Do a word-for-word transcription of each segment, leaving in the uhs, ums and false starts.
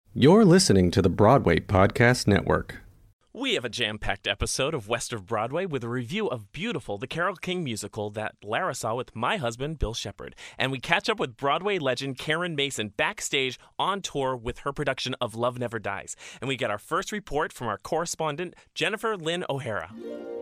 You're listening to the Broadway Podcast Network. We have a jam-packed episode of West of Broadway with a review of Beautiful, the Carole King musical that Lara saw with my husband, Bill Shepard. And we catch up with Broadway legend Karen Mason backstage on tour with her production of Love Never Dies. And we get our first report from our correspondent, Jennifer Lynn O'Hara.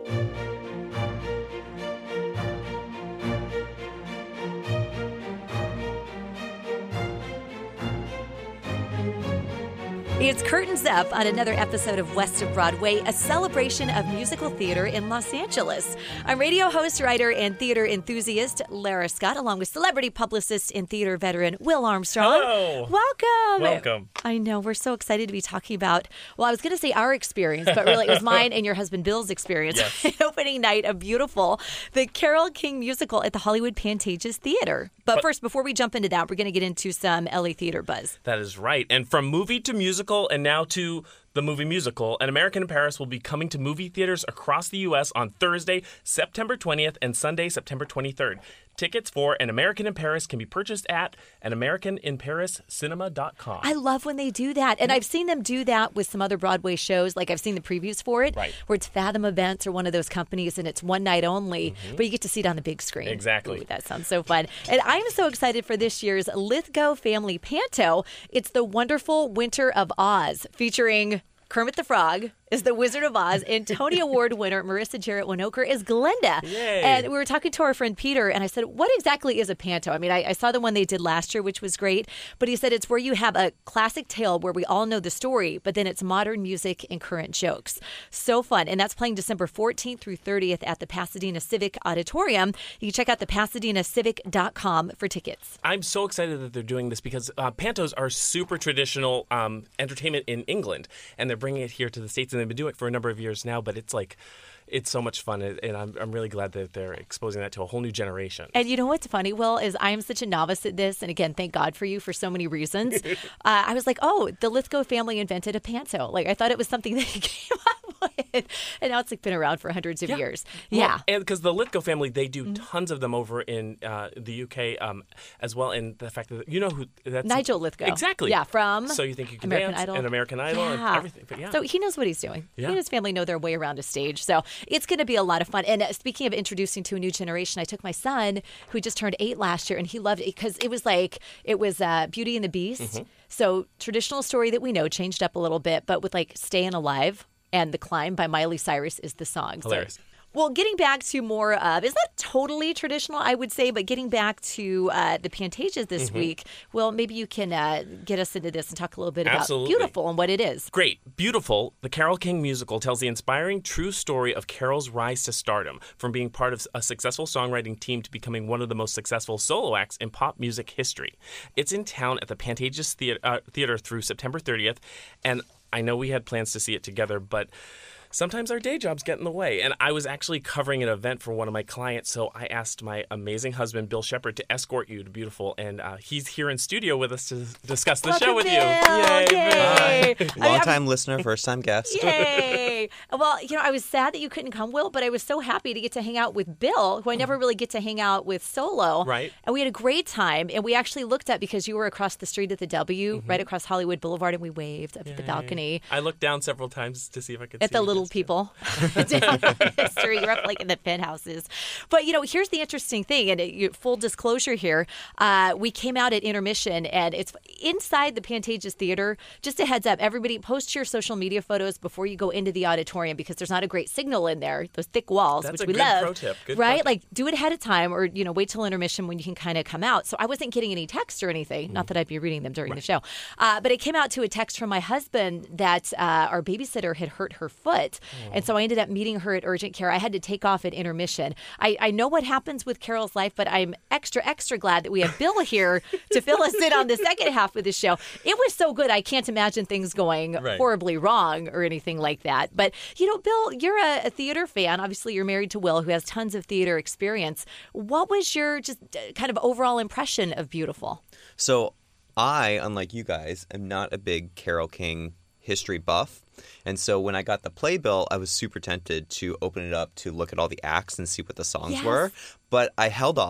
It's curtains up on another episode of West of Broadway, a celebration of musical theater in Los Angeles. I'm radio host, writer, and theater enthusiast Lara Scott, along with celebrity publicist and theater veteran Will Armstrong. Hello. Welcome. Welcome. I know. We're so excited to be talking about, well, I was going to say our experience, but really it was mine and your husband Bill's experience. Yes. Opening night of Beautiful, the Carole King musical at the Hollywood Pantages Theater. But, but first, before we jump into that, we're going to get into some L A theater buzz. That is right. And from movie to musical and now to the movie musical, An American in Paris will be coming to movie theaters across the U S on Thursday, September twentieth and Sunday, September twenty-third. Tickets for An American in Paris can be purchased at an american in paris cinema dot com. I love when they do that. And I've seen them do that with some other Broadway shows. Like I've seen the previews for it, right, where it's Fathom Events or one of those companies and it's one night only, mm-hmm. but you get to see it on the big screen. Exactly. Ooh, that sounds so fun. And I'm so excited for this year's Lithgow Family Panto. It's The Wonderful Winter of Oz, featuring Kermit the Frog is the Wizard of Oz, and Tony Award winner Marissa Jarrett Winokur is Glinda. Yay. And we were talking to our friend Peter, and I said, what exactly is a panto? I mean, I, I saw the one they did last year, which was great, but he said it's where you have a classic tale where we all know the story, but then it's modern music and current jokes. So fun. And that's playing December fourteenth through thirtieth at the Pasadena Civic Auditorium. You can check out the pasadena civic dot com for tickets. I'm so excited that they're doing this because uh, pantos are super traditional um, entertainment in England, and they're bringing it here to the States. And they've been doing it for a number of years now, but it's like, it's so much fun, and I'm I'm really glad that they're exposing that to a whole new generation. And you know what's funny, Will, is I am such a novice at this, and again, thank God for you for so many reasons. uh, I was like, oh, the Lithgow family invented a panto. Like, I thought it was something they came up with, and now it's like been around for hundreds of yeah. years. Well, yeah, and because the Lithgow family, they do mm-hmm. tons of them over in uh, the U K um, as well, and the fact that you know who that's Nigel Lithgow, exactly, yeah, from So You Think You Can American Dance Idol, and American Idol, yeah. and everything. But yeah, so he knows what he's doing. Yeah. He and his family know their way around a stage, so it's going to be a lot of fun. And uh, speaking of introducing to a new generation, I took my son, who just turned eight last year, and he loved it because it was like it was uh, Beauty and the Beast. Mm-hmm. So traditional story that we know, changed up a little bit, but with like Staying Alive and The Climb by Miley Cyrus is the song. Hilarious. So, well, getting back to more of, it's not totally traditional, I would say, but getting back to uh, the Pantages this mm-hmm. week, well, maybe you can uh, get us into this and talk a little bit Absolutely. about Beautiful and what it is. Great. Beautiful, the Carole King musical, tells the inspiring true story of Carole's rise to stardom, from being part of a successful songwriting team to becoming one of the most successful solo acts in pop music history. It's in town at the Pantages Theater, uh, Theater through September thirtieth, and I know we had plans to see it together, but sometimes our day jobs get in the way. And I was actually covering an event for one of my clients, so I asked my amazing husband, Bill Shepard, to escort you to Beautiful. And uh, he's here in studio with us to discuss the Welcome, show with Bill. you. Yay! Yay. Yay. Long-time listener, first-time guest. Yay! Well, you know, I was sad that you couldn't come, Will, but I was so happy to get to hang out with Bill, who I never really get to hang out with solo. Right. And we had a great time. And we actually looked at, because you were across the street at the W, mm-hmm. right across Hollywood Boulevard, and we waved up Yay. At the balcony. I looked down several times to see if I could at see the little people. Down on the street. You're up like in the penthouses. But, you know, here's the interesting thing, and it, full disclosure here, uh, we came out at intermission, and it's inside the Pantages Theater. Just a heads up, everybody post your social media photos before you go into the auditorium, because there's not a great signal in there, those thick walls, That's which a we good love. Pro tip. Good right? pro tip. Like, do it ahead of time, or, you know, wait till intermission when you can kind of come out. So I wasn't getting any text or anything. Mm. Not that I'd be reading them during right. the show. Uh, but it came out to a text from my husband that uh, our babysitter had hurt her foot. Oh. And so I ended up meeting her at urgent care. I had to take off at intermission. I, I know what happens with Carole's life, but I'm extra, extra glad that we have Bill here to fill us in on the second half of the show. It was so good. I can't imagine things going right. horribly wrong or anything like that. But, you know, Bill, you're a, a theater fan. Obviously, you're married to Will, who has tons of theater experience. What was your just kind of overall impression of Beautiful? So I, unlike you guys, am not a big Carole King history buff. And so when I got the playbill, I was super tempted to open it up to look at all the acts and see what the songs yes. were. But I held off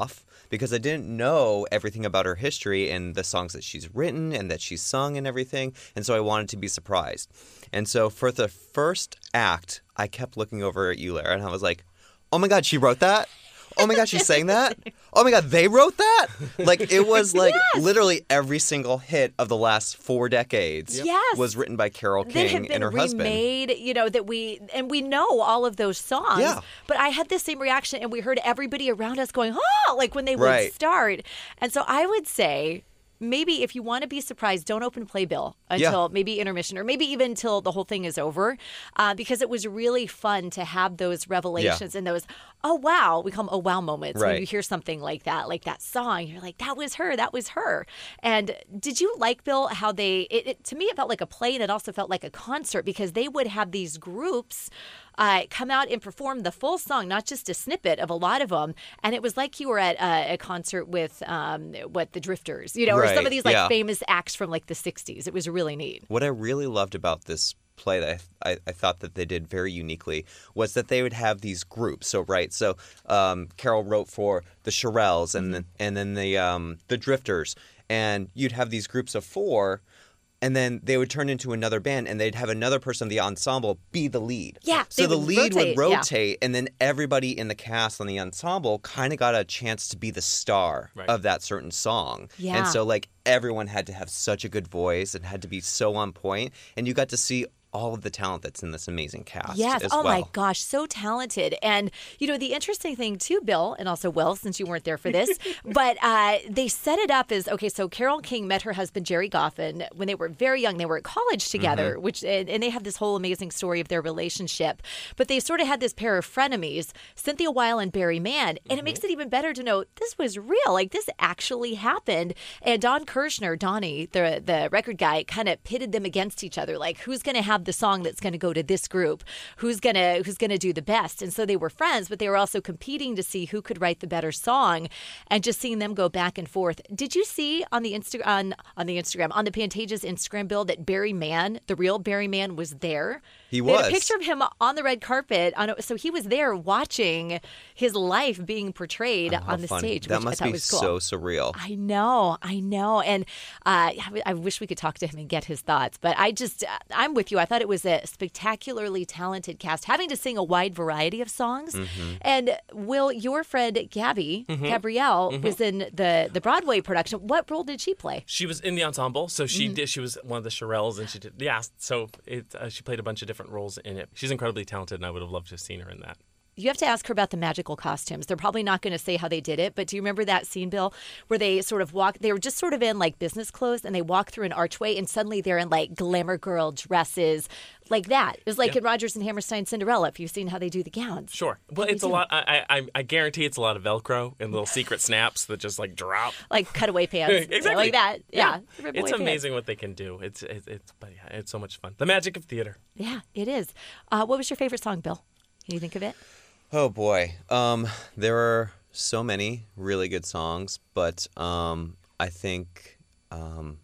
because I didn't know everything about her history and the songs that she's written and that she's sung and everything. And so I wanted to be surprised. And so for the first act, I kept looking over at you, Lara, and I was like, oh my God, she wrote that? Oh my God, she sang that? Oh my God, they wrote that? Like, it was like Yes. literally every single hit of the last four decades Yes. was written by Carole They have King been and her husband. remade, you know, that we, and we know all of those songs. Yeah. But I had the same reaction, and we heard everybody around us going, oh, like when they would Right. start. And so I would say, maybe if you want to be surprised, don't open Playbill until Yeah. maybe intermission or maybe even until the whole thing is over, uh, because it was really fun to have those revelations and those, oh, wow, we call them oh, wow moments when Right. you hear something like that, like that song. You're like, that was her, that was her. And did you like, Bill, how they, it, it, to me, it felt like a play and it also felt like a concert because they would have these groups Uh, come out and perform the full song, not just a snippet of a lot of them. And it was like you were at a, a concert with um, what the Drifters, you know, or some Right, of these like yeah. famous acts from like the sixties. It was really neat. What I really loved about this play that I, I, I thought that they did very uniquely was that they would have these groups. So right, so um, Carol wrote for the Shirelles and then and then the um, the Drifters, and you'd have these groups of four. And then they would turn into another band, and they'd have another person in the ensemble be the lead. Yeah, So they the would lead rotate, would yeah. rotate, and then everybody in the cast on the ensemble kind of got a chance to be the star Right. of that certain song. Yeah. And so, like, everyone had to have such a good voice and had to be so on point, and you got to see all of the talent that's in this amazing cast. Yes. As Oh well. my gosh, so talented. And you know, the interesting thing too, Bill, and also Will, since you weren't there for this, but uh, they set it up as okay. So Carole King met her husband Jerry Goffin when they were very young. They were at college together, Mm-hmm. which and, and they have this whole amazing story of their relationship. But they sort of had this pair of frenemies, Cynthia Weil and Barry Mann, and Mm-hmm. it makes it even better to know this was real. Like this actually happened. And Don Kirshner, Donnie, the the record guy, kind of pitted them against each other. Like who's going to have the song that's going to go to this group, who's gonna who's gonna do the best. And so they were friends, but they were also competing to see who could write the better song, and just seeing them go back and forth. Did you see on the Insta on on the Instagram on the Pantages Instagram Bill that Barry Mann, the real Barry Mann, was there? He They had was. a picture of him on the red carpet. On a, so he was there watching his life being portrayed Oh, how on the fun. stage, That which must I thought be was cool. so surreal. I know, I know, and uh, I, I wish we could talk to him and get his thoughts. But I just, uh, I'm with you. I thought it was a spectacularly talented cast, having to sing a wide variety of songs. Mm-hmm. And Will, your friend Gabby Gabrielle was in the the Broadway production. What role did she play? She was in the ensemble, so she did. She was one of the Shirelles, and she did. Yeah, so it, uh, she played a bunch of different roles in it. She's incredibly talented, and I would have loved to have seen her in that. You have to ask her about the magical costumes. They're probably not going to say how they did it, but do you remember that scene, Bill, where they sort of walk, they were just sort of in like business clothes and they walk through an archway and suddenly they're in like glamour girl dresses like that. It was like Yeah. in Rodgers and Hammerstein Cinderella, if you've seen how they do the gowns. Sure, but They it's a do. lot. I, I I guarantee it's a lot of Velcro and little secret snaps that just like drop. Like cutaway pants. Exactly. Like that. Yeah. It's Rip-away pants. amazing what they can do. It's it's, it's but yeah, it's so much fun. The magic of theater. Yeah, it is. Uh, what was your favorite song, Bill? Can you think of it? Oh boy, um, there are so many really good songs, but um, I think um,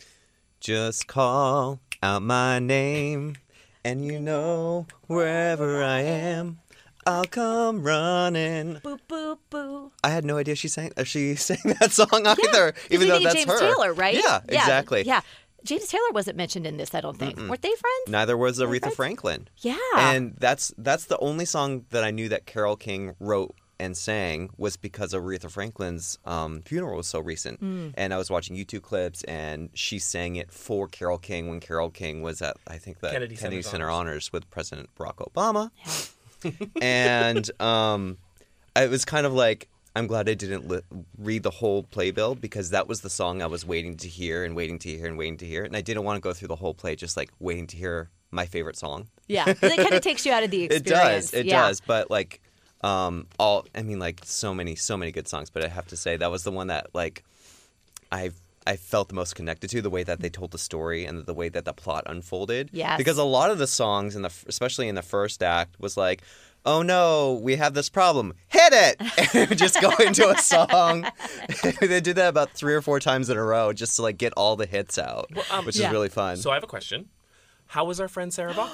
just call out my name, and you know wherever I am, I'll come running. Boo, boo, boo. I had no idea she sang. Uh, she sang that song either, even you though think that's James her. Taylor, right? Yeah, exactly. Yeah. James Taylor wasn't mentioned in this, I don't think. Weren't they friends? Neither was Aretha friends? Franklin. Yeah. And that's that's the only song that I knew that Carole King wrote and sang was because Aretha Franklin's um, funeral was so recent. Mm. And I was watching YouTube clips, and she sang it for Carole King when Carole King was at, I think, the Kennedy Kennedy, Center Center Honors. Honors with President Barack Obama. and um, it was kind of like, I'm glad I didn't li- read the whole playbill because that was the song I was waiting to hear and waiting to hear and waiting to hear. And I didn't want to go through the whole play just like waiting to hear my favorite song. Yeah. 'Cause it kind of takes you out of the It experience. does. It yeah. does. But like, um, all I mean, like so many, so many good songs. But I have to say that was the one that like I I felt the most connected to, the way that they told the story and the way that the plot unfolded. Yes. Because a lot of the songs in the, especially in the first act, was like, oh no, we have this problem. Hit it! And it would just go into a song. They did that about three or four times in a row just to like get all the hits out, um, which yeah. is really fun. So I have a question. How was our friend Sarah Buckle?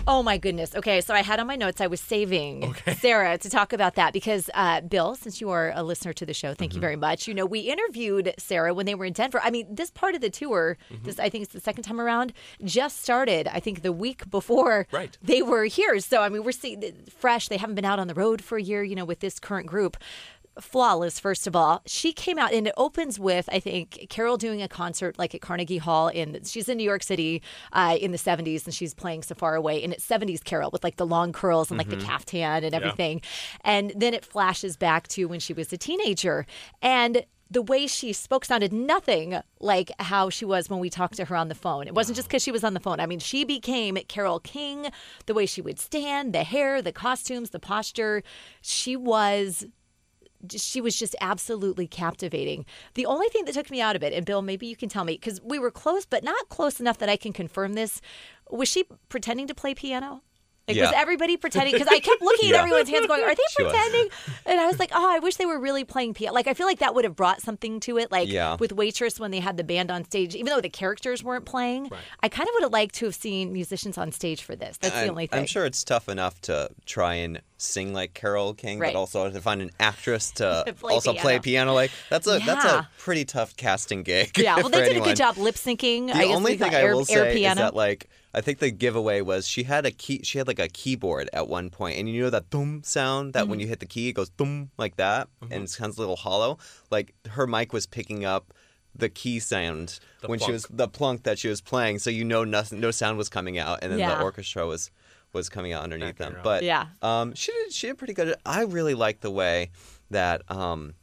Oh, my goodness. Okay, so I had on my notes, I was saving Okay. Sarah to talk about that because, uh, Bill, since you are a listener to the show, thank Mm-hmm. you very much. You know, we interviewed Sarah when they were in Denver. I mean, this part of the tour, Mm-hmm. this I think it's the second time around, just started, I think, the week before Right. they were here. So, I mean, we're seeing fresh. They haven't been out on the road for a year, you know, with this current group. Flawless, first of all. She came out and it opens with, I think, Carol doing a concert like at Carnegie Hall. In she's in New York City uh, in the seventies and she's playing So Far Away. And it's seventies Carol with like the long curls and like the caftan and everything. And then it flashes back to when she was a teenager. And the way she spoke sounded nothing like how she was when we talked to her on the phone. It wasn't just because she was on the phone. I mean, she became Carole King, the way she would stand, the hair, the costumes, the posture. She was... She was just absolutely captivating. The only thing that took me out of it, and Bill, maybe you can tell me, because we were close, but not close enough that I can confirm this. Was she pretending to play piano? Like, Yeah. was everybody pretending? Because I kept looking at Yeah. everyone's hands going, are they She was. pretending? And I was like, oh, I wish they were really playing piano. Like, I feel like that would have brought something to it. Like, Yeah. with Waitress when they had the band on stage, even though the characters weren't playing, Right. I kind of would have liked to have seen musicians on stage for this. That's the I'm, only thing. I'm sure it's tough enough to try and sing like Carole King, Right. but also to find an actress to Play also play piano. piano. Like that's a that's Yeah. a pretty tough casting gig. Yeah, well, for they did a anyone. good job lip syncing. The I guess only we got thing I air, will air say piano. is that like I think the giveaway was she had a key. She had like a keyboard at one point, and you know that thum sound that when Mm-hmm. you hit the key, it goes thum like that, and it sounds a little hollow. Like her mic was picking up the key sound The when she plunk. was the plunk that she was playing, so you know nothing, no sound was coming out, and then Yeah. the orchestra was was coming out underneath Backing them. her up. But Yeah. um, she did she did pretty good. I really like the way that um,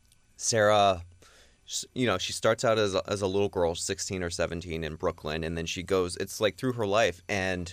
Sarah. You know, she starts out as a, as a little girl, sixteen or seventeen in Brooklyn, and then she goes, it's like through her life, and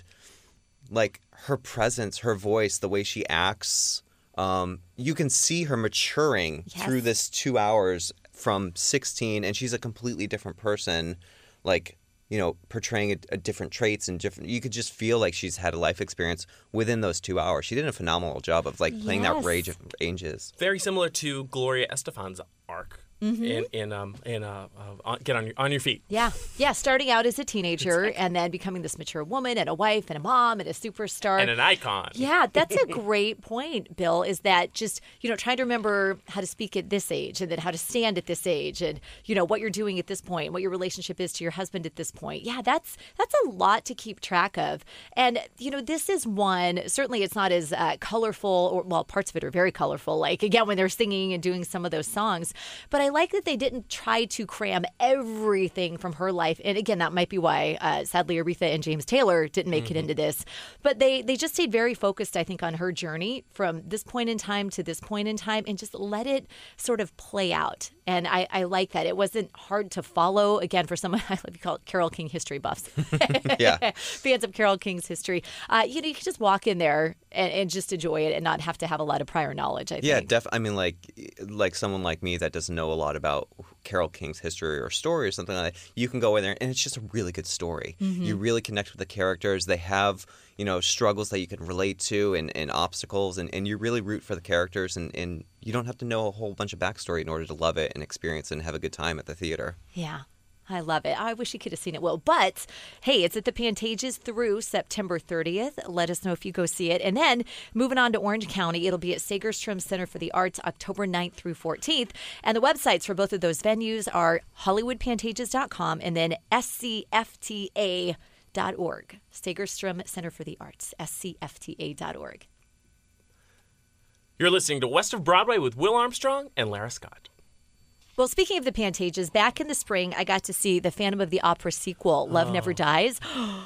like her presence, her voice, the way she acts, um, you can see her maturing Yes. through this two hours from sixteen, and she's a completely different person, like, you know, portraying a, a different traits and different, you could just feel like she's had a life experience within those two hours. She did a phenomenal job of like playing that Yes. range of ages. Very similar to Gloria Estefan's arc in in um in uh, uh on, Get on Your on Your Feet. Yeah. Yeah. Starting out as a teenager and then becoming this mature woman and a wife and a mom and a superstar. And an icon. Yeah, that's a great point, Bill, is that just, you know, trying to remember how to speak at this age and then how to stand at this age and, you know, what you're doing at this point, what your relationship is to your husband at this point. Yeah, that's that's a lot to keep track of. And, you know, this is one, certainly it's not as uh, colorful, or, well, parts of it are very colorful, like, again, when they're singing and doing some of those songs. But I like that they didn't try to cram everything from her life. And again, that might be why, uh, sadly, Aretha and James Taylor didn't make it into this. But they, they just stayed very focused, I think, on her journey from this point in time to this point in time and just let it sort of play out. And I, I like that. It wasn't hard to follow. Again, for someone, I love to call it Carole King history buffs. Yeah. Fans of Carole King's history. Uh, you know, you can just walk in there and, and just enjoy it and not have to have a lot of prior knowledge, I Yeah, think. def. I mean, like, like someone like me that doesn't know a lot about Carole King's history or story or something like that, you can go in there and it's just a really good story. You really connect with the characters. They have, you know, struggles that you can relate to and, and obstacles, and, and you really root for the characters, and, and you don't have to know a whole bunch of backstory in order to love it and experience it and have a good time at the theater. Yeah. I love it. I wish you could have seen it, Will. But hey, it's at the Pantages through September thirtieth. Let us know if you go see it. And then moving on to Orange County, it'll be at Sagerstrom Center for the Arts October ninth through fourteenth. And the websites for both of those venues are hollywood pantages dot com and then S C F T A dot org. Sagerstrom Center for the Arts, S C F T A dot org. You're listening to West of Broadway with Will Armstrong and Lara Scott. Well, speaking of the Pantages, back in the spring, I got to see the Phantom of the Opera sequel, Love Never Dies.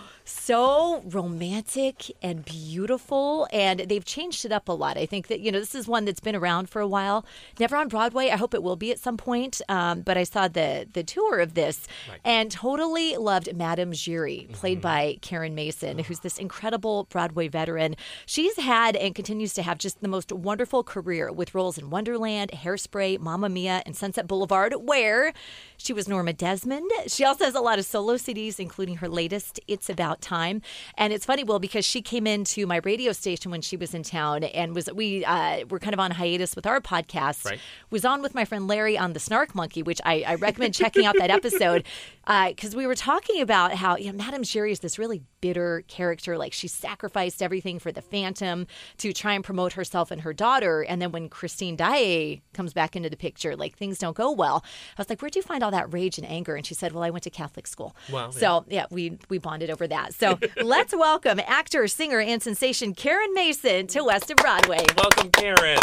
So romantic and beautiful, and they've changed it up a lot. I think that, you know, this is one that's been around for a while. Never on Broadway. I hope it will be at some point, um, but I saw the the tour of this Right. and totally loved Madame Giry, played by Karen Mason, who's this incredible Broadway veteran. She's had and continues to have just the most wonderful career with roles in Wonderland, Hairspray, Mamma Mia, and Sunset Boulevard, where she was Norma Desmond. She also has a lot of solo C Ds, including her latest, It's About about time. And it's funny, Will, because she came into my radio station when she was in town and was we uh, were kind of on hiatus with our podcast. Right. Was on with my friend Larry on the Snark Monkey, which I, I recommend checking out that episode because uh, we were talking about how you know Madame Sherry is this really bitter character. Like she sacrificed everything for the Phantom to try and promote herself and her daughter. And then when Christine Daae comes back into the picture, like things don't go well. I was like, where'd you find all that rage and anger? And she said, well, I went to Catholic school. Wow, so yeah, we we bonded over that. So let's welcome actor, singer, and sensation Karen Mason to West of Broadway. Welcome, Karen.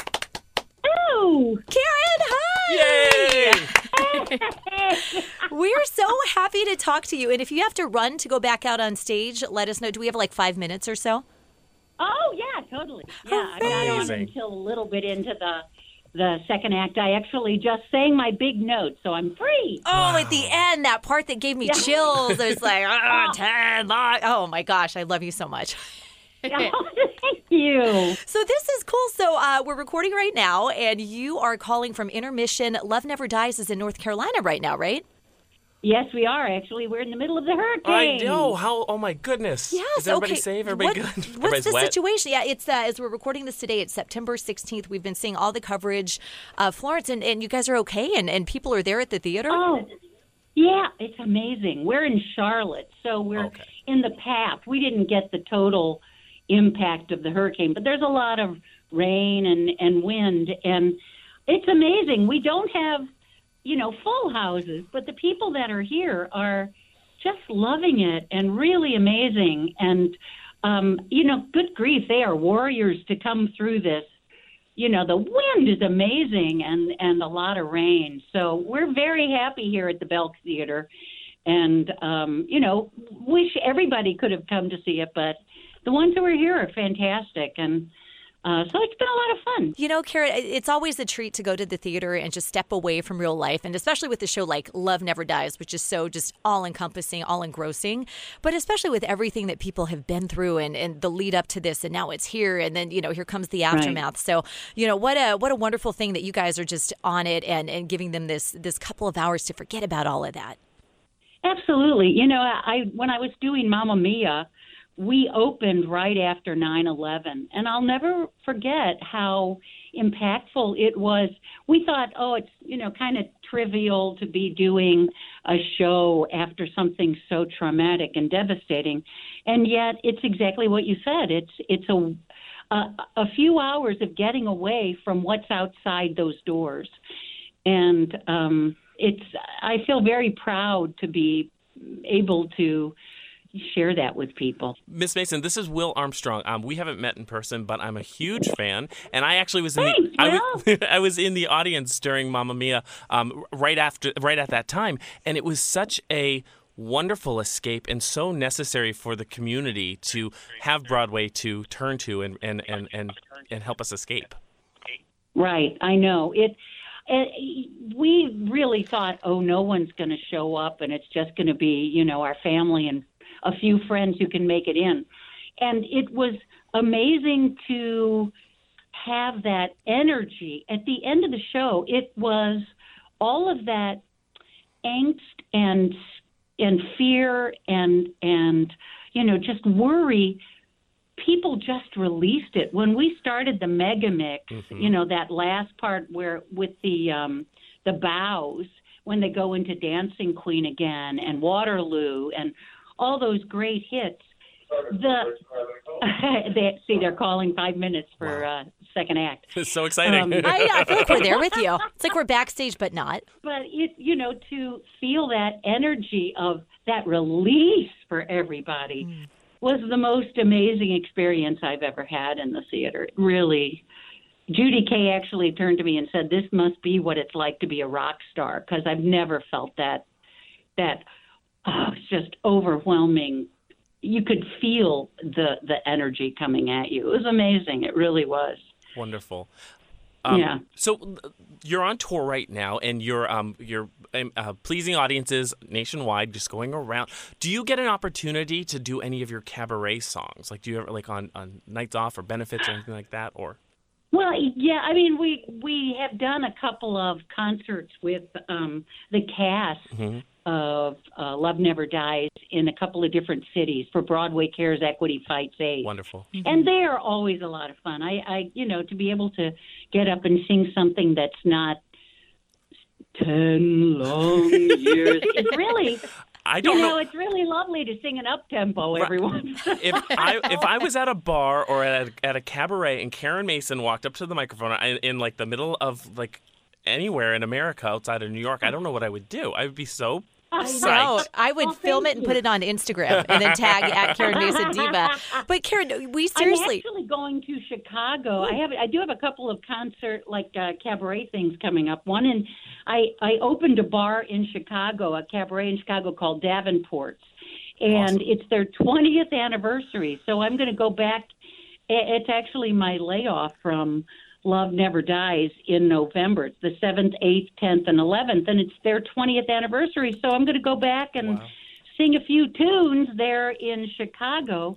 Oh, Karen, hi! Yay! We're so happy to talk to you. And if you have to run to go back out on stage, let us know. Do we have like five minutes or so? oh yeah, totally. Yeah, I got on Amazing. until a little bit into the the second act. I actually just sang my big note, so I'm free. Oh, at the end, that part that gave me Yeah. chills. It was like, oh, ten, nine. Oh my gosh, I love you so much. Oh, thank you. So this is cool. So uh, we're recording right now, and you are calling from Intermission. Love Never Dies is in North Carolina right now, right? Yes, we are actually. We're in the middle of the I hurricane. know. How? Oh my goodness. Yes. Is everybody okay. safe? Everybody What- good? What's Everybody's the wet? situation? Yeah, it's uh, as we're recording this today. It's September sixteenth. We've been seeing all the coverage of Florence, and, and you guys are okay, and, and people are there at the theater. Oh, yeah, it's amazing. We're in Charlotte, so we're Okay. in the path. We didn't get the total impact of the hurricane, but there's a lot of rain and, and wind, and it's amazing. We don't have, you know, full houses, but the people that are here are just loving it and really amazing. And, um, you know, good grief, they are warriors to come through this. You know, the wind is amazing and, and a lot of rain. So we're very happy here at the Belk Theater. And, um, you know, wish everybody could have come to see it, but the ones who are here are fantastic. And uh, so it's been a lot of fun. You know, Karen, it's always a treat to go to the theater and just step away from real life, and especially with the show like Love Never Dies, which is so just all-encompassing, all-engrossing, but especially with everything that people have been through and, and the lead up to this, and now it's here, and then, you know, here comes the aftermath. So, you know, what a what a wonderful thing that you guys are just on it and, and giving them this this couple of hours to forget about all of that. Absolutely. You know, I when I was doing Mamma Mia, we opened right after nine eleven, and I'll never forget how impactful it was. We thought, oh, it's, you know, kind of trivial to be doing a show after something so traumatic and devastating, and yet it's exactly what you said. It's it's a a, a few hours of getting away from what's outside those doors, and um, it's. I feel very proud to be able to share that with people. Miss Mason, this is Will Armstrong. Um, we haven't met in person, but I'm a huge fan, and I actually was in Thanks, the I was, I was in the audience during Mamma Mia, um, right after right at that time, and it was such a wonderful escape and so necessary for the community to have Broadway to turn to and and and and, and help us escape. Right, I know it. And we really thought, oh, no one's going to show up, and it's just going to be, you know, our family and a few friends who can make it in. And it was amazing to have that energy. At the end of the show, it was all of that angst and and fear and and you know, just worry. People just released it. When we started the mega mix, mm-hmm. you know, that last part where with the um, the bows, when they go into Dancing Queen again and Waterloo and all those great hits, the they, see, they're calling five minutes for wow. uh, second act. It's so exciting. Um, I, I feel like we're there with you. It's like we're backstage, but not. But, it, you know, to feel that energy of that release for everybody mm. was the most amazing experience I've ever had in the theater. Really, Judy Kay actually turned to me and said, this must be what it's like to be a rock star, because I've never felt that, that oh, it's just overwhelming. You could feel the, the energy coming at you. It was amazing. It really was. Wonderful. Um, yeah. So you're on tour right now, and you're um, you're uh, pleasing audiences nationwide, just going around. Do you get an opportunity to do any of your cabaret songs? Like, do you ever like on, on nights off or benefits or anything like that? Or well, yeah. I mean, we we have done a couple of concerts with um, the cast, mm-hmm. of uh, Love Never Dies in a couple of different cities for Broadway Cares Equity Fights AIDS. Wonderful. And they are always a lot of fun. I, I, you know, to be able to get up and sing something that's not ten long years. It's really, I don't you know, know. it's really lovely to sing an up tempo every once. If I if I was at a bar or at a, at a cabaret and Karen Mason walked up to the microphone in, in like the middle of like anywhere in America outside of New York, I don't know what I would do. I would be so No, psyched. I would Oh, film thank it and you. put it on Instagram and then tag at Karen Mason Diva. But Karen, we I'm seriously. actually going to Chicago. I have I do have a couple of concert like uh, cabaret things coming up. One in I I opened a bar in Chicago, a cabaret in Chicago called Davenport's, and it's their twentieth anniversary. So I'm going to go back. I- It's actually my layoff from Love Never Dies in November. It's the seventh, eighth, tenth, and eleventh, and it's their twentieth anniversary. So I'm going to go back and Wow. sing a few tunes there in Chicago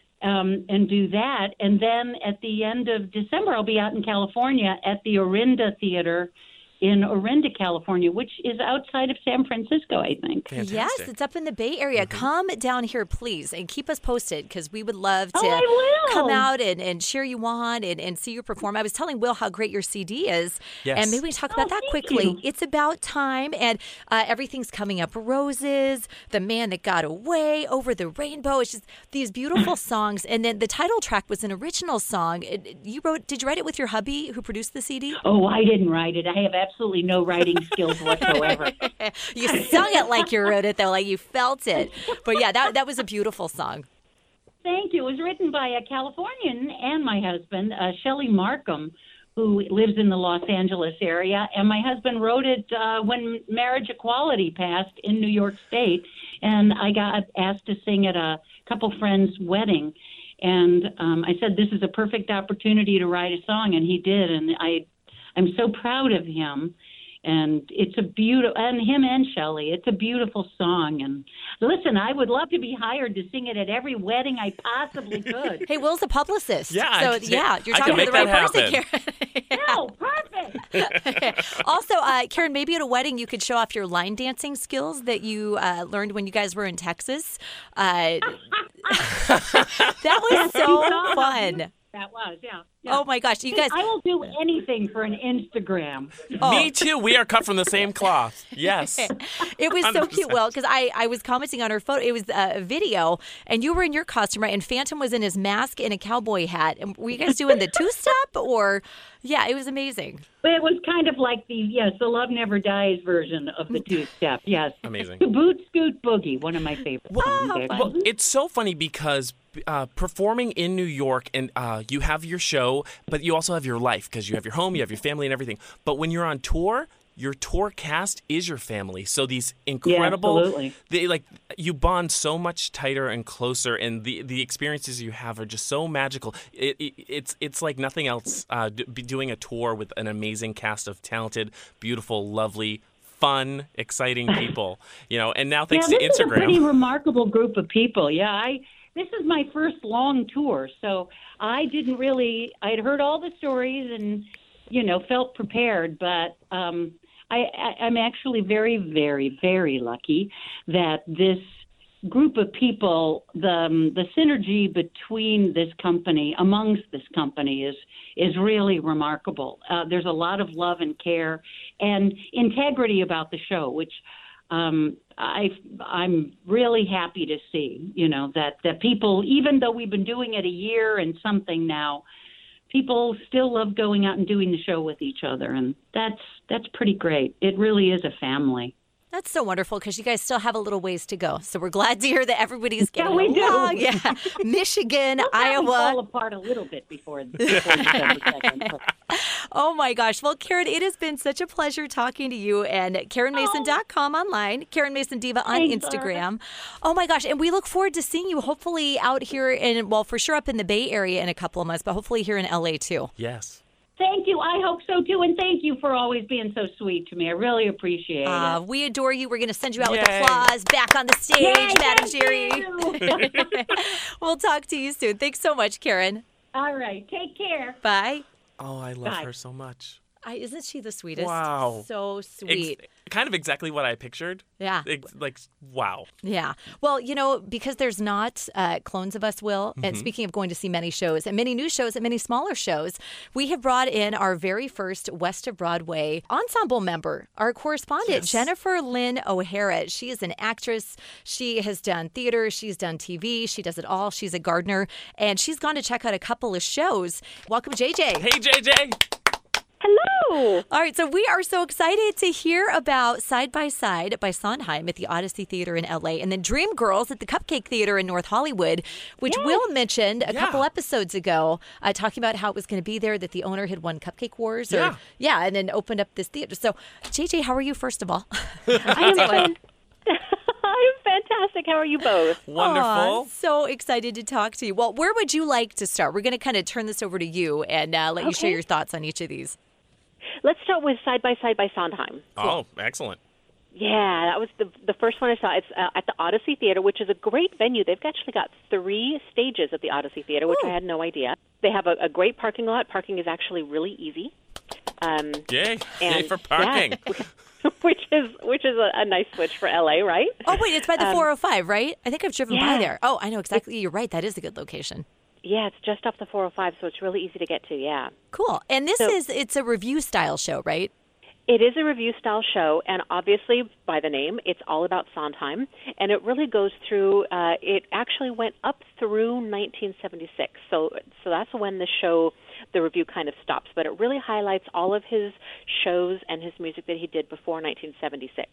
um, and do that. And then at the end of December, I'll be out in California at the Orinda Theater in Orinda, California, which is outside of San Francisco, I think. Fantastic. Yes, it's up in the Bay Area. Mm-hmm. Come down here, please, and keep us posted because we would love to Oh, I will. come out and, and cheer you on and, and see you perform. I was telling Will how great your C D is, Yes. and maybe we can talk Oh, about that thank quickly. you. It's about time, and uh, everything's coming up. Roses, The Man That Got Away, Over the Rainbow. It's just these beautiful songs, and then the title track was an original song. It- You wrote? Did you write it with your hubby who produced the C D? Oh, I didn't write it. I have absolutely no writing skills whatsoever. You sung it like you wrote it, though, like you felt it. But yeah, that that was a beautiful song. Thank you. It was written by a Californian and my husband, uh, Shelley Markham, who lives in the Los Angeles area. And my husband wrote it uh, when marriage equality passed in New York State. And I got asked to sing at a couple friends' wedding. And um, I said, this is a perfect opportunity to write a song. And he did. And I, I'm so proud of him. And it's a beautiful, and him and Shelley, it's a beautiful song. And listen, I would love to be hired to sing it at every wedding I possibly could. Hey, Will's a publicist. Yeah, I So, can- yeah, you're I talking can to the make right that person, Karen. No, perfect. Also, uh, Karen, maybe at a wedding you could show off your line dancing skills that you uh, learned when you guys were in Texas. Uh, that was so fun. That was, yeah. yeah. Oh, my gosh. You guys. I will do anything for an Instagram. Oh. Me too. We are cut from the same cloth. Yes. It was so one hundred cute, percent. Will, because I, I was commenting on her photo. It was a video, and you were in your costume, right? And Phantom was in his mask and a cowboy hat. And were you guys doing the two-step? Or, yeah, it was amazing. But it was kind of like the, yes, the Love Never Dies version of the two-step, yes. Amazing. The Boot Scoot Boogie, one of my favorite Well, songs. how actually. Well, it's so funny because uh, performing in New York and uh, you have your show, but you also have your life because you have your home, you have your family and everything. But when you're on tour, your tour cast is your family. So these incredible, absolutely. they like you bond so much tighter and closer, and the the experiences you have are just so magical. It, it, it's it's like nothing else. Uh, d- be doing a tour with an amazing cast of talented, beautiful, lovely, fun, exciting people. You know, and now thanks yeah, to this is a pretty Instagram. remarkable group of people. Yeah, I this is my first long tour, so I didn't really. I had heard all the stories and you know felt prepared, but um, I, I, I'm actually very, very, very lucky that this group of people, the um, the synergy between this company, amongst this company, is is really remarkable. Uh, there's a lot of love and care and integrity about the show, which um, I I'm really happy to see. You know that that people, even though we've been doing it a year and something now, people still love going out and doing the show with each other, and that's that's pretty great. It really is a family. That's so wonderful because you guys still have a little ways to go. So we're glad to hear that everybody's Yeah, getting we do. along. Yeah, Michigan, We'll probably fall Iowa. apart a little bit before, before December second. but- Oh my gosh. Well, Karen, it has been such a pleasure talking to you. And Karen Mason dot com online, Karen Mason Diva on Thanks, Instagram. Oh my gosh. And we look forward to seeing you hopefully out here in, well, for sure up in the Bay Area in a couple of months, but hopefully here in L A too. Yes. Thank you. I hope so too, and thank you for always being so sweet to me. I really appreciate Uh, it. we adore you. We're going to send you out with Yay. applause back on the stage, Yay, Madam thank Jerry. you. We'll talk to you soon. Thanks so much, Karen. All right. Take care. Bye. Oh, I love Bye. her so much. I, isn't she the sweetest? Wow. So sweet. Ex- kind of exactly what I pictured. Yeah. Ex- like, wow. Yeah. Well, you know, because there's not uh, clones of us, Will, and speaking of going to see many shows and many new shows and many smaller shows, we have brought in our very first West of Broadway ensemble member, our correspondent, Yes. Jennifer Lynn O'Hara. She is an actress. She has done theater. She's done T V. She does it all. She's a gardener, and she's gone to check out a couple of shows. Welcome, J J. Hey, J J. Hello. All right, so we are so excited to hear about Side by Side by Sondheim at the Odyssey Theater in L A, and then Dream Girls at the Cupcake Theater in North Hollywood, which Yes. Will mentioned a Yeah. couple episodes ago, uh, talking about how it was going to be there, that the owner had won Cupcake Wars. Or, Yeah. yeah, and then opened up this theater. So, J J, how are you, first of all? I am, fan- I am fantastic. How are you both? Wonderful. Aw, so excited to talk to you. Well, where would you like to start? We're going to kind of turn this over to you and uh, let you share Okay. your thoughts on each of these. Let's start with Side by Side by Sondheim. Oh, excellent. Yeah, that was the the first one I saw. It's uh, at the Odyssey Theater, which is a great venue. They've actually got three stages at the Odyssey Theater, which Ooh. I had no idea. They have a, a great parking lot. Parking is actually really easy. Um, Yay. Yay and- for parking. yeah, which is which is a, a nice switch for L A, right? Oh, wait, it's by the Um, four oh five, right? I think I've driven by yeah. there. Oh, I know exactly. You're right. That is a good location. Yeah, it's just off the four oh five, so it's really easy to get to. Yeah. Cool. And this So- is, it's a review style show, right? It is a review-style show, and obviously, by the name, it's all about Sondheim, and it really goes through, uh, it actually went up through nineteen seventy-six, so so that's when the show, the review kind of stops, but it really highlights all of his shows and his music that he did before nineteen seventy-six.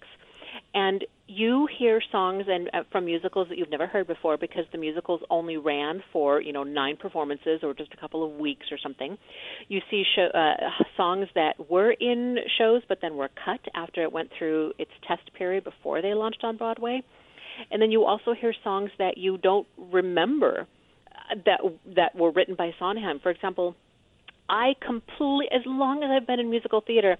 And you hear songs and uh, from musicals that you've never heard before because the musicals only ran for, you know, nine performances or just a couple of weeks or something. You see show, uh, songs that were in shows but then were cut after it went through its test period before they launched on Broadway. And then you also hear songs that you don't remember uh, that that were written by Sondheim. For example, I completely, as long as I've been in musical theater,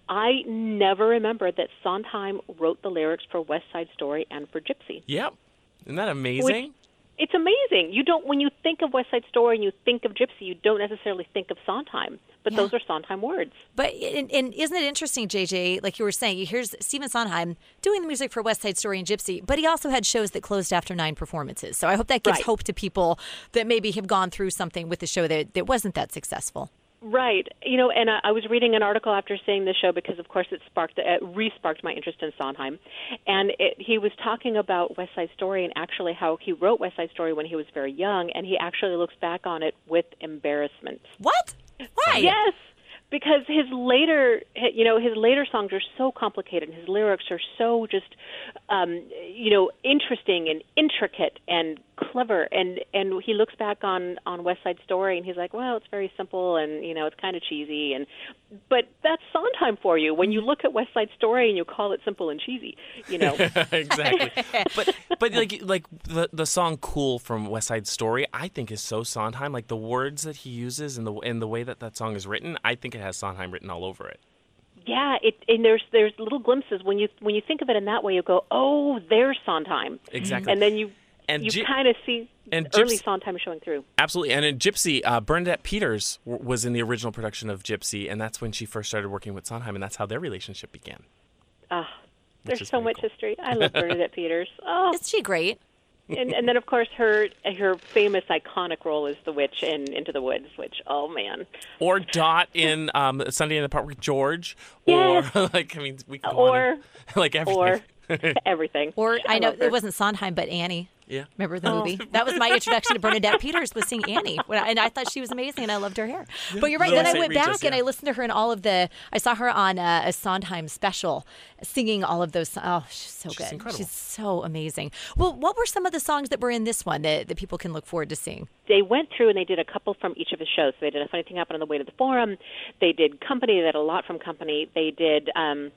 I never remembered that Sondheim wrote the lyrics for West Side Story and for Gypsy. Yep. Isn't that amazing? Which, it's amazing. You don't, when you think of West Side Story and you think of Gypsy, you don't necessarily think of Sondheim, but Yeah. those are Sondheim words. But and, and isn't it interesting, J J, like you were saying, here's Stephen Sondheim doing the music for West Side Story and Gypsy, but he also had shows that closed after nine performances. So I hope that gives Right. hope to people that maybe have gone through something with the show that, that wasn't that successful. Right. You know, and I, I was reading an article after seeing the show because, of course, it sparked, it re-sparked my interest in Sondheim. And it, he was talking about West Side Story and actually how he wrote West Side Story when he was very young, and he actually looks back on it with embarrassment. What? Why? Yes, because his later, you know, his later songs are so complicated. His lyrics are so just, um, you know, interesting and intricate and clever. And and he looks back on on West Side Story and he's like, well, it's very simple and you know, it's kind of cheesy. And but that's Sondheim for you. When you look at West Side Story and you call it simple and cheesy, you know. Exactly. but but like like the the song "Cool" from West Side Story, I think is so Sondheim. Like the words that he uses and the and the way that that song is written, I think it has Sondheim written all over it. Yeah, it, and there's there's little glimpses when you when you think of it in that way. You go, oh, there's Sondheim, Exactly. and then you And you Gy- kind of see and early Gyps- Sondheim showing through. Absolutely. And in Gypsy, uh, Bernadette Peters w- was in the original production of Gypsy, and that's when she first started working with Sondheim, and that's how their relationship began. Ah, there's is so very much cool. history. I love Bernadette Peters. Oh, Is she great? and, and then of course her her famous iconic role as the witch in Into the Woods, which oh man, Or Dot in um, Sunday in the Park with George, Yes. or like I mean, we can go Or- on and- like everything. or everything. Or I, know love her. it wasn't Sondheim, but Annie. Yeah. Remember the movie? That was my introduction to Bernadette Peters, was seeing Annie, When I- and I thought she was amazing, and I loved her hair. But you're right. Little Then I Saint went Regis, back and yeah. I listened to her in all of the. I saw her on uh, a Sondheim special, singing all of those. Oh, she's so She's good. incredible. She's so amazing. Well, what were some of the songs that were in this one that, that people can look forward to seeing? They went through and they did a couple from each of his shows. So they did A Funny Thing Happened on the Way to the Forum. They did Company. They did a lot from Company. They did um,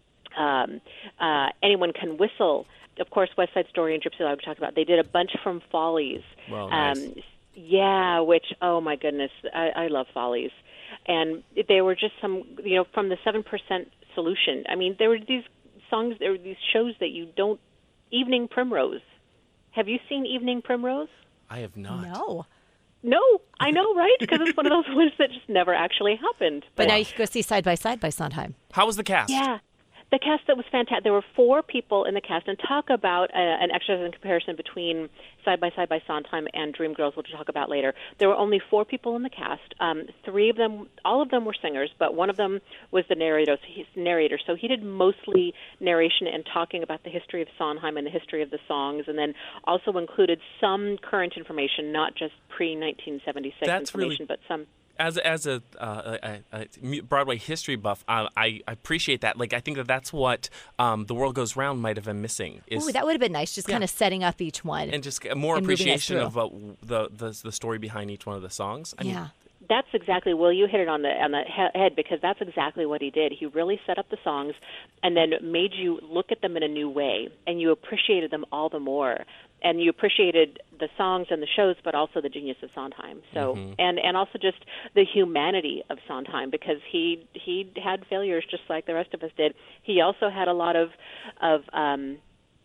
um, uh, Anyone Can Whistle. Of course, West Side Story and Gypsy Log we talked about. They did a bunch from Follies. Well, nice. Um, yeah, which, oh my goodness, I, I love Follies. And they were just some, you know, from the seven percent Solution. I mean, there were these songs, there were these shows that you don't, Evening Primrose. Have you seen Evening Primrose? I have not. No. No, I know, right? Because it's one of those ones that just never actually happened. But now you can go see Side by Side by Sondheim. How was the cast? Yeah. The cast, that was fantastic. There were four people in the cast, and talk about uh, an exercise in comparison between Side by Side by Sondheim and Dreamgirls, which we'll talk about later. There were only four people in the cast. Um, three of them, all of them were singers, but one of them was the narrator. So he's narrator, so he did mostly narration and talking about the history of Sondheim and the history of the songs, and then also included some current information, not just pre nineteen seventy-six That's information, really... but some. As as a, uh, a, a Broadway history buff, uh, I I appreciate that. Like I think that that's what um, The World Goes Round might have been missing. Is, Ooh, that would have been nice, just Yeah. kind of setting up each one. and just more and moving us appreciation through. of what the, the the story behind each one of the songs. I mean, yeah. That's exactly, Will, you hit it on the on the he- head, because that's exactly what he did. He really set up the songs and then made you look at them in a new way, and you appreciated them all the more. And you appreciated the songs and the shows, but also the genius of Sondheim. So, Mm-hmm. and, and also just the humanity of Sondheim, because he he had failures just like the rest of us did. He also had a lot of of um,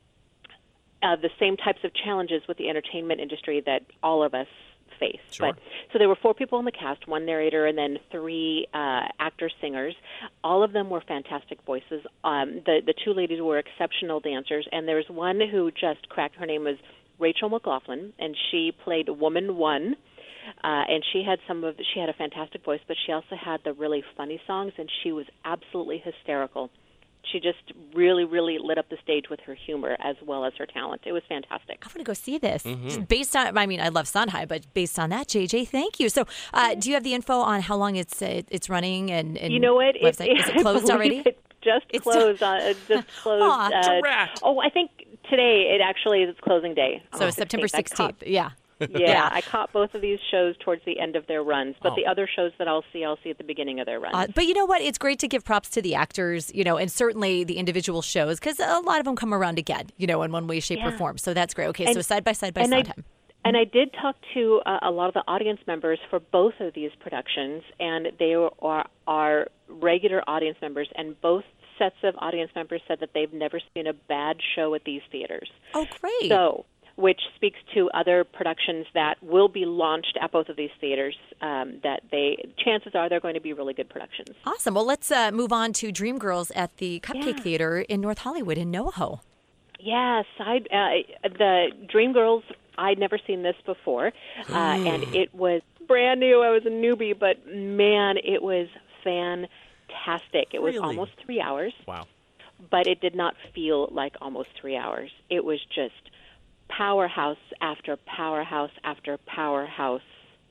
uh, the same types of challenges with the entertainment industry that all of us face. Sure. But so there were four people in the cast, one narrator and then three uh, actors, singers. All of them were fantastic voices. Um, the the two ladies were exceptional dancers, and there was one who just cracked. Her name was Rachel McLaughlin, and she played Woman One. Uh, and she had some of she had a fantastic voice, but she also had the really funny songs, and she was absolutely hysterical. She just really, really lit up the stage with her humor as well as her talent. It was fantastic. I want to go see this. Mm-hmm. Just based on, I mean, I love Sondheim, but based on that, J J, thank you. So, uh, do you have the info on how long it's uh, it's running and, and You know what? It- website? Is it I closed believe already? It just It's closed. Uh, it just closed. Aw, uh, drat. oh, I think today it actually is its closing day. on So the September sixteenth. I caught- sixteenth. Yeah. Yeah, I caught both of these shows towards the end of their runs, but Oh. the other shows that I'll see, I'll see at the beginning of their runs. Uh, but you know what? It's great to give props to the actors, you know, and certainly the individual shows, because a lot of them come around again, you know, in one way, shape, or Yeah. form. So that's great. Okay, so And- side by side by and I- Sondheim. And I did talk to uh, a lot of the audience members for both of these productions, and they are, are regular audience members, and both sets of audience members said that they've never seen a bad show at these theaters. Oh, great. So, which speaks to other productions that will be launched at both of these theaters, um, that they, chances are they're going to be really good productions. Awesome. Well, let's uh, move on to Dreamgirls at the Cupcake Yeah. Theater in North Hollywood in NoHo. Yeah, side, uh, the Dreamgirls, I'd never seen this before, uh, and it was brand new. I was a newbie, but man, it was fantastic. It was Really? almost three hours, wow. but it did not feel like almost three hours. It was just powerhouse after powerhouse after powerhouse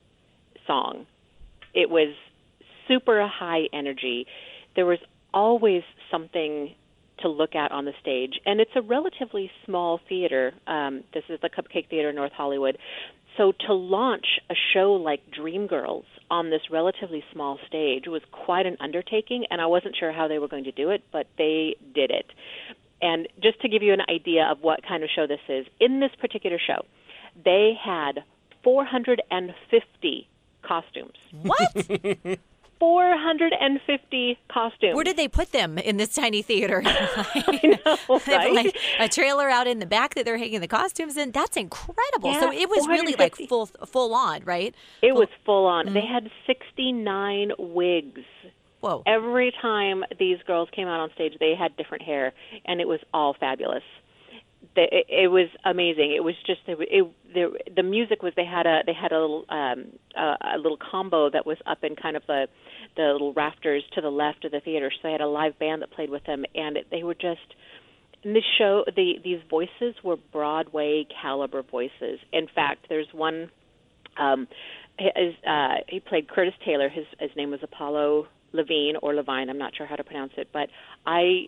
song. It was super high energy. There was always something to look at on the stage, and it's a relatively small theater. Um, this is the Cupcake Theater in North Hollywood. So to launch a show like Dreamgirls on this relatively small stage was quite an undertaking, and I wasn't sure how they were going to do it, but they did it. And just to give you an idea of what kind of show this is, in this particular show, they had four hundred fifty costumes. What? four hundred fifty costumes. Where did they put them in this tiny theater? I know, They have right? like a trailer out in the back that they're hanging the costumes in. That's incredible. Yeah, so it was really like four hundred fifty. full full on, right? It was full on. Mm-hmm. They had sixty-nine wigs. Whoa. Every time these girls came out on stage, they had different hair, and it was all fabulous. The, it, it was amazing. It was just it, it, the the music was they had a they had a little um, a, a little combo that was up in kind of the the little rafters to the left of the theater. So they had a live band that played with them, and it, they were just in this show. The these voices were Broadway caliber voices. In fact, there's one. Um, his, uh, he played Curtis Taylor. His his name was Apollo Levine or Levine. I'm not sure how to pronounce it, but I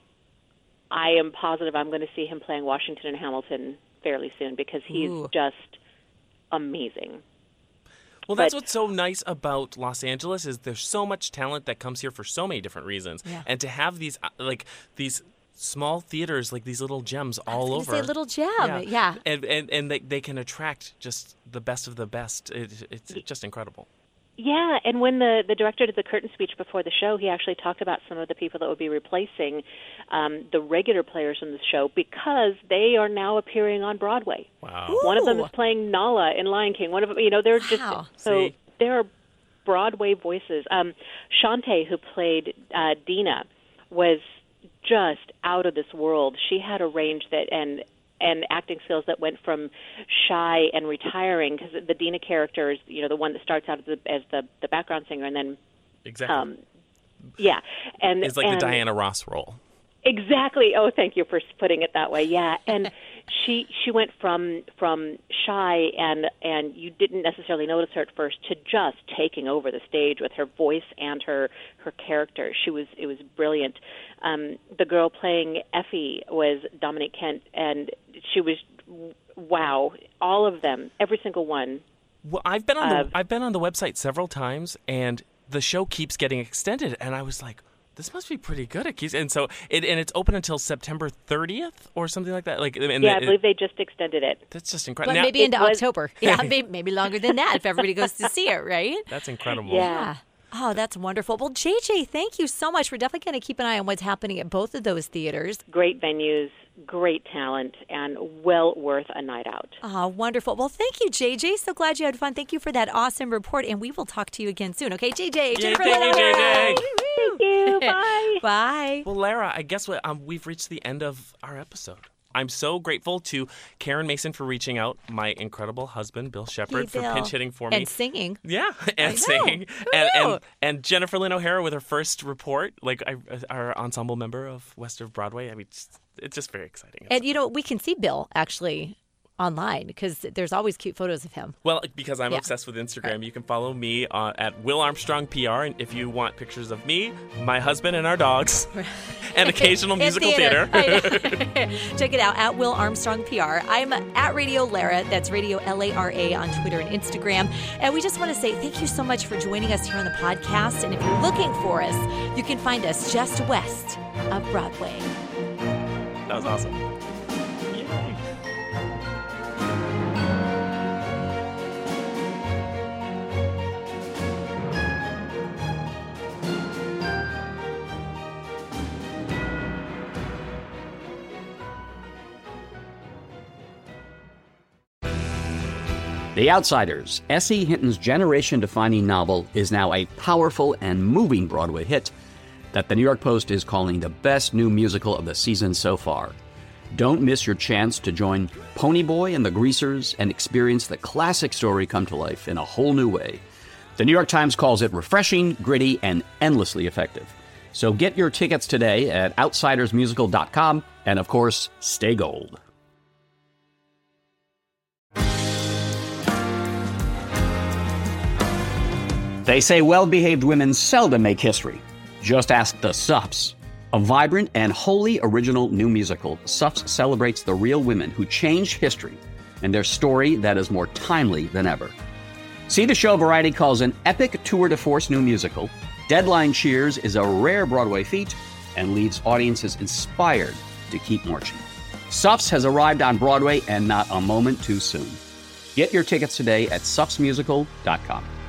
I am positive I'm going to see him playing Washington and Hamilton fairly soon because he's Ooh. just amazing. Well, that's But- what's so nice about Los Angeles is there's so much talent that comes here for so many different reasons, Yeah. and to have these uh, like these small theaters, like these little gems I all was gonna over. say little gem. Yeah. And and and they they can attract just the best of the best. It, it's just incredible. Yeah, and when the, the director did the curtain speech before the show, he actually talked about some of the people that would be replacing um, the regular players in the show because they are now appearing on Broadway. Wow. Ooh. One of them is playing Nala in Lion King. One of them, you know, they're Wow. just so See? there are Broadway voices. Um, Shantae, who played uh, Dina, was just out of this world. She had a range that and. and acting skills that went from shy and retiring, because the Dina character is, you know, the one that starts out as the, as the, the background singer, and then, Exactly. um, yeah, and it's like and the Diana Ross role. Exactly. Oh, thank you for putting it that way. Yeah, and she she went from from shy and and you didn't necessarily notice her at first to just taking over the stage with her voice and her her character. She was it was brilliant. Um, the girl playing Effie was Dominique Kent, and she was wow. All of them, every single one. Well, I've been on Uh, the I've been on the website several times, and the show keeps getting extended, and I was like, this must be pretty good. It keeps, and so it and it's open until September thirtieth or something like that. Like, and Yeah, I it- believe they just extended it. that's just incredible. But Now- maybe into was- October. Yeah, maybe, maybe longer than that if everybody goes to see it, right? that's incredible. Yeah. Oh, that's wonderful. Well, J J, thank you so much. We're definitely going to keep an eye on what's happening at both of those theaters. Great venues, great talent, and well worth a night out. Oh, wonderful. Well, thank you, J J. So glad you had fun. Thank you for that awesome report, and we will talk to you again soon. Okay, J J. Yay, Jennifer thank you, Lynn. J J. Thank you. Bye. Bye. Well, Lara, I guess what, um, we've reached the end of our episode. I'm so grateful to Karen Mason for reaching out, my incredible husband, Bill Shepard, Hey, for Bill. pinch hitting for me. And singing. Yeah, and know. singing, Who and, knew? and and Jennifer Lynn O'Hara with her first report, like I, our ensemble member of West of Broadway. I mean, it's, it's just very exciting. And, you know, we can see Bill actually online because there's always cute photos of him. Well, because I'm Yeah. obsessed with Instagram, you can follow me uh, at Will Armstrong P R, and if you want pictures of me, my husband, and our dogs, and occasional In musical theater. I- Check it out at Will Armstrong P R. I'm at Radio Lara. That's Radio L A R A on Twitter and Instagram. And we just want to say thank you so much for joining us here on the podcast. And if you're looking for us, you can find us just west of Broadway. That was awesome. Yay. The Outsiders, S E. Hinton's generation-defining novel, is now a powerful and moving Broadway hit that the New York Post is calling the best new musical of the season so far. Don't miss your chance to join Ponyboy and the Greasers and experience the classic story come to life in a whole new way. The New York Times calls it refreshing, gritty, and endlessly effective. So get your tickets today at outsiders musical dot com, and of course, stay gold. They say well-behaved women seldom make history. Just ask the Suffs. A vibrant and wholly original new musical, Suffs celebrates the real women who changed history and their story that is more timely than ever. See the show Variety calls an epic tour de force new musical. Deadline cheers is a rare Broadway feat and leaves audiences inspired to keep marching. Suffs has arrived on Broadway and not a moment too soon. Get your tickets today at suffs musical dot com.